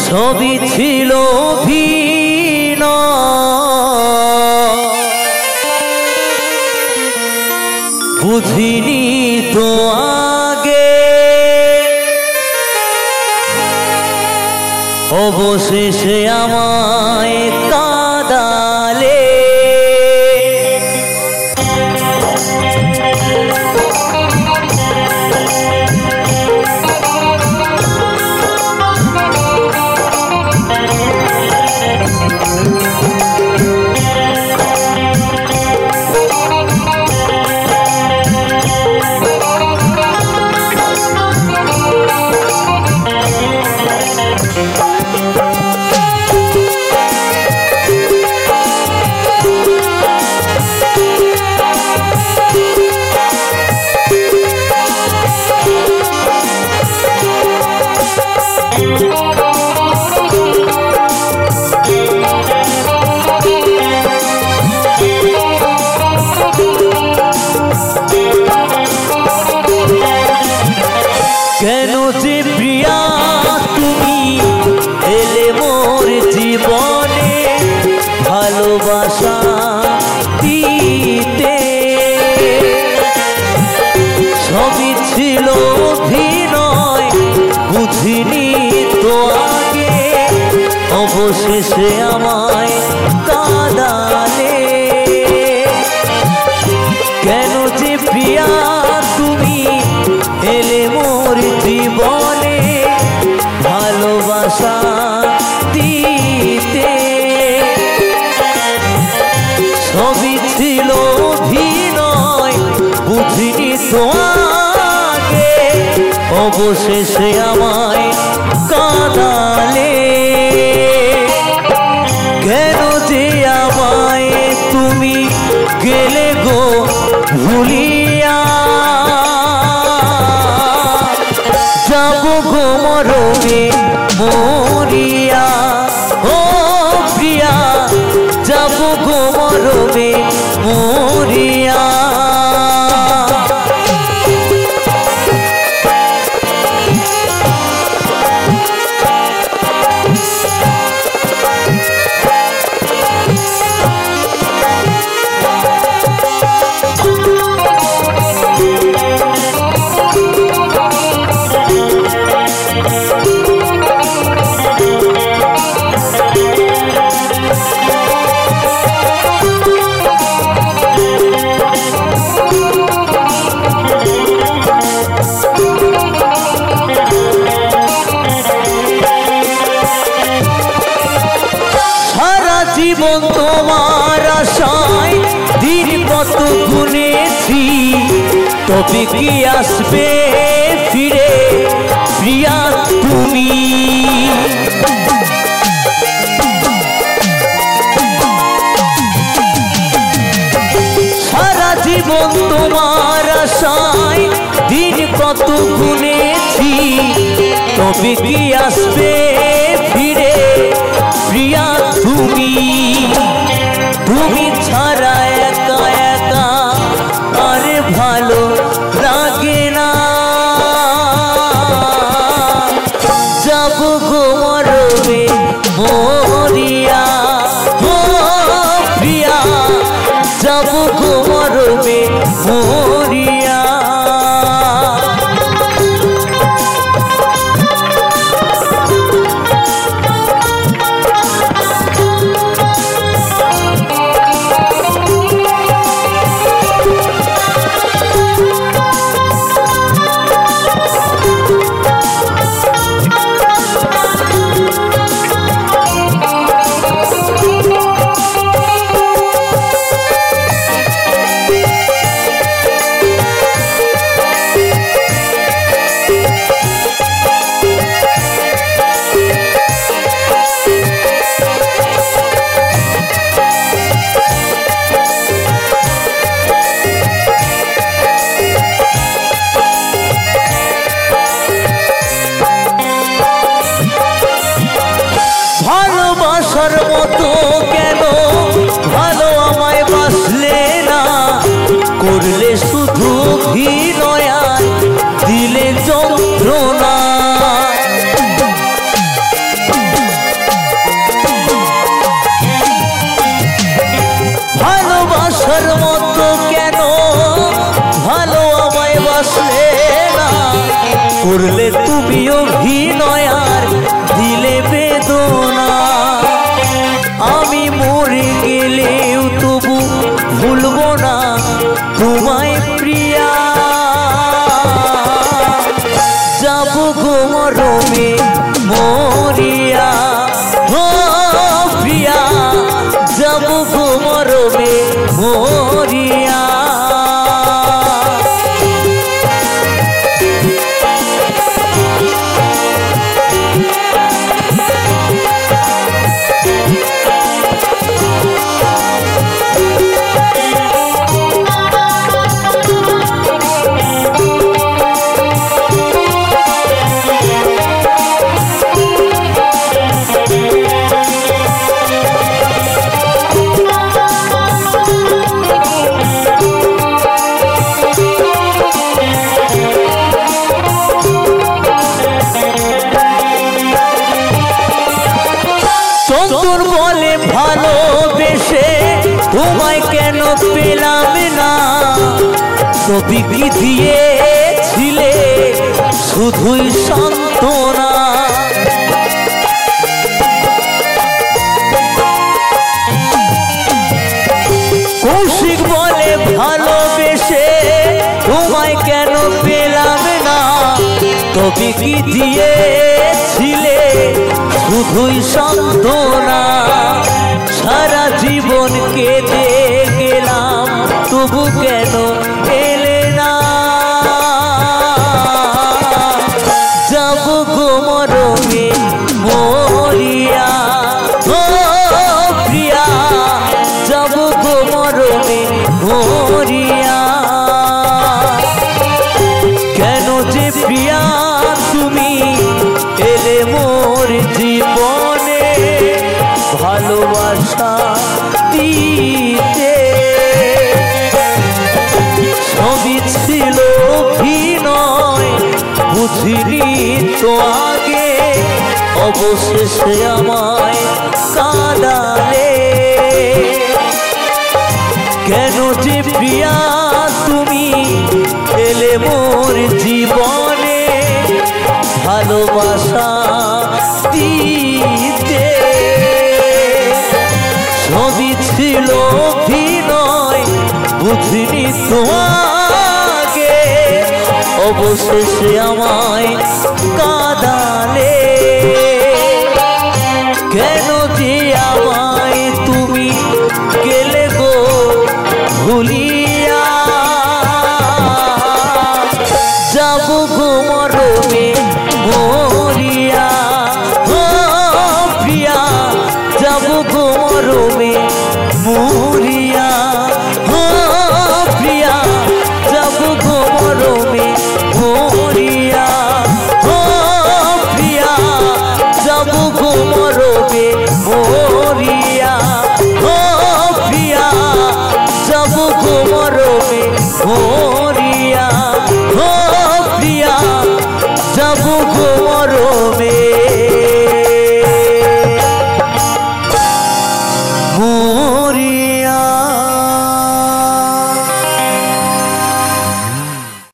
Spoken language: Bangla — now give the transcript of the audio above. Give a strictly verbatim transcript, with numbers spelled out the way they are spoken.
ছবি ছিল ভিন্ন বুঝিনি তো আগে অবশেষে আমায় কাঁদালে কেন যে প্রিয়া তুমি এলে মোর জীবনে ভালোবাসা দিতে সবই ছিল অভিনয় বুঝিনি তো আগে অবশেষে আমায় কাঁদালে কেন যে প্রিয়া তুমি এলে মোর জীবনে ভালোবাসা দিতে সবই ছিল অভিনয় বুঝিনি তো আগে অবশেষে আমায় কাঁদালে কেন যে আমায় তুমি গেলে গো ভুলিয়া যাব গো মরবে মরিয়া ও প্রিয়া যাব গো মরবে মরিয়া জীবন তোমার আশায় দিন কত গুনেছি তবে কি আসবে ফিরে প্রিয়া তুমি সারা জীবন তোমার আশায় দিন কত গুনেছি তবে কি আসবে ফিরে প্রিয়া তুমি তুমি ছাড়া একা একা আরে ভালো লাগে না যাব গো মরবে মরিয়া ও প্রিয়া যাব গো মরবে মরিয়া পেলাম না তবে কি দিয়েছিলে শুধুই সান্ত্বনা কৌশিক বলে ভালোবেসে তোমায় কেন পেলাম না তবে কি দিয়েছিলে শুধুই সান্ত্বনা সারা জীবন কেঁদে গেলাম তবু কেন এলে না যাব গো মরমে মরিয়া ও প্রিয়া যাব গো মরমে মরিয়া কেন যে প্রিয়া তুমি এলে মোর জীবনে ভালোবাসা দিতে সবই ছিল অভিনয় বুঝিনি তো আগে অবশেষে আমায় কাঁদালে কেন যে প্রিয়া তুমি এলে মোর জীবনে ভালোবাসা দিতে সবই ছিল অভিনয় বুঝিনি তোমাকে অবশেষে আমায় কাঁদালে কেন যে আমায় তুমি গেলে গো ভুলিয়া যাব গো মরমে মরিয়া ও প্রিয়া যাব গো মরমে মরিয়া ও প্রিয়া যাব গো মরমে মরিয়া ও প্রিয়া যাব গো মরমে মরিয়া ও প্রিয়া যাব গো মরমে মরিয়া ও প্রিয়া যাব গো